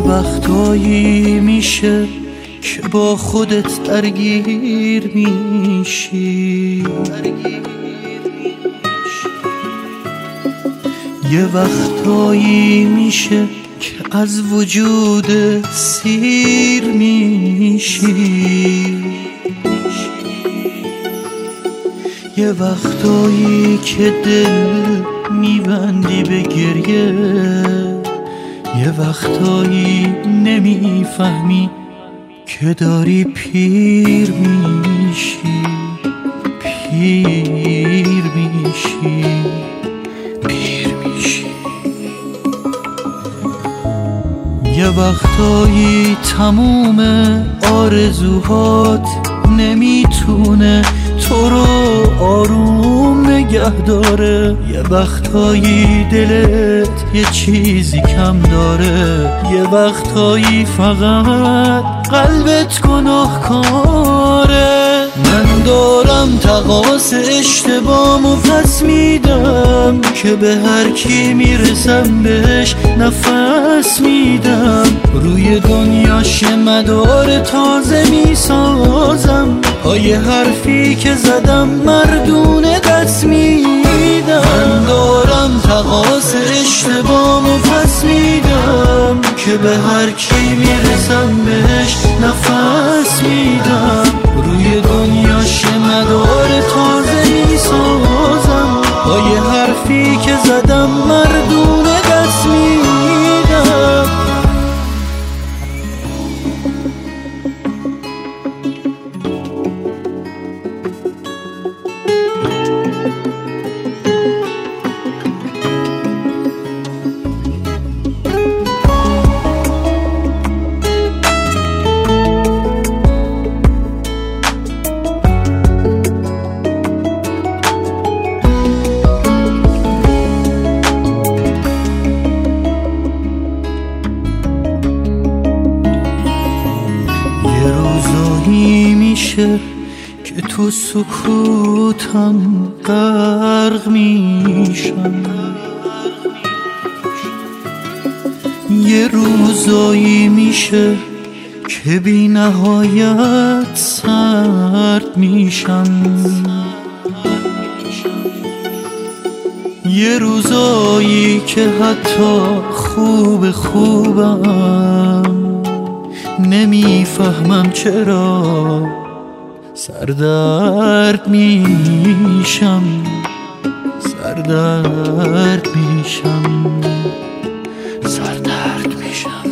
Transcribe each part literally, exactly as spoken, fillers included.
وقتایی میشه که با خودت درگیر میشی، یه وقتایی میشه که از وجود سیر میشی، یه وقتایی که دل میبندی به گریه، یه وقتایی نمیفهمی که داری پیر میشی، پیر میشی، پیر میشی. یه وقتایی تموم آرزوهات نمیتونه تو رو آروم نگه داره، یه وقتایی دلت یه چیزی کم داره، یه وقتایی فقط قلبت گناهکاره. من دارم تقاص اشتباهمو پس میدم که به هر کی میرسم بهش نفس میدم، روی دنیاش مدار تازه میسازم، پای حرفی که زدم مردونه دست میدم. من دارم تقاص اشتباهمو پس میدم که به هر کی میرسم بهش نفس میدم، روی دنیاش مدار تازه میسازم، پای حرفی که زدم مردونه دست میدم. میشه که تو سکوتم غرق میشم، یه روزایی میشه که بی نهایت سرد میشم، یه روزایی که حتی خوب خوبم نمیفهمم چرا سردرد میشم، سردرد میشم، سردرد میشم.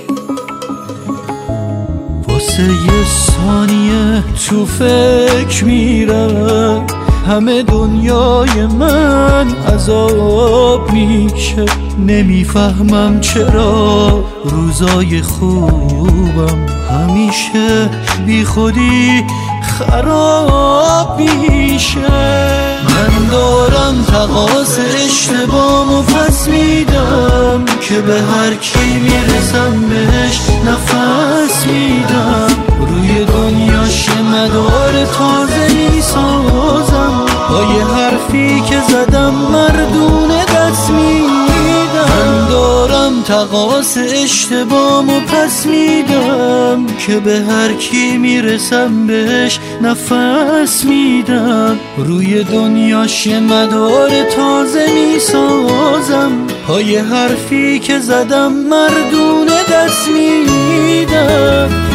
واسه یه ثانیه تو فکر میرم همه دنیای من عذاب میشه، نمیفهمم چرا روزای خوبم همیشه بی خودی خراب میشه. من دارم تقاص اشتباهمو پس میدم که به هر کی میرسم بهش نفس میدم، روی دنیاش مدار تازه میسازم، پای حرفی که زدم مردونه دست میدم. من دارم تقاص اشتباهمو پس میدم که به هر کی میرسم بهش نفس میدم، روی دنیاش مدار تازه میسازم، پای حرفی که زدم مردونه دست میدم.